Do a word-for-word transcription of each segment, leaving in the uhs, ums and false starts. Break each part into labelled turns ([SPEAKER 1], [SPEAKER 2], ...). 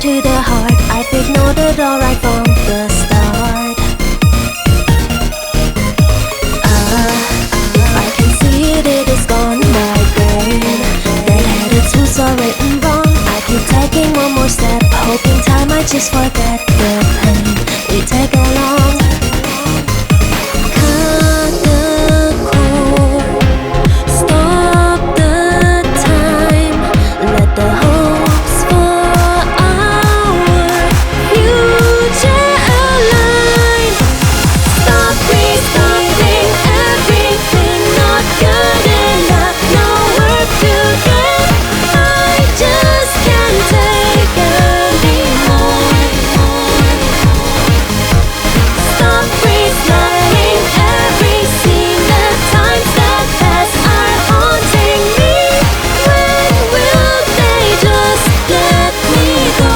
[SPEAKER 1] to the heart. I've ignored it all right from the start. Ah, if I can see it, it is gone, my brain. That had its roots all written wrong. I keep taking one more step, hoping time might just forget the pain we take along. Cut the cord, stop the time, let the hopes for our future align. Stop restarting everything, not good enough, no work to get. I just can't take anymore. Stop restarting every scene. The times that pass are haunting me. When will they just let me go?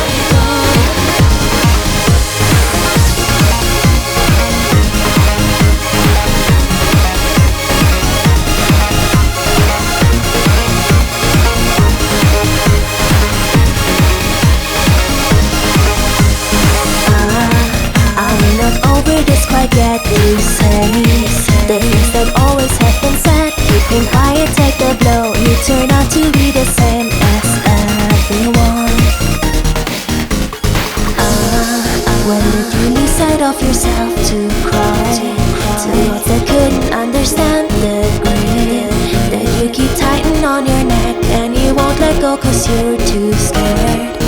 [SPEAKER 1] Are we not over this quite yet? You say the things that always have been said. Keeping quiet, take the blow. You turn out to be the same as everyone. Ah, when did you lose sight of yourself to cry? To what that couldn't understand the grip that you keep tighten on your neck, and you won't let go 'cause you're too scared.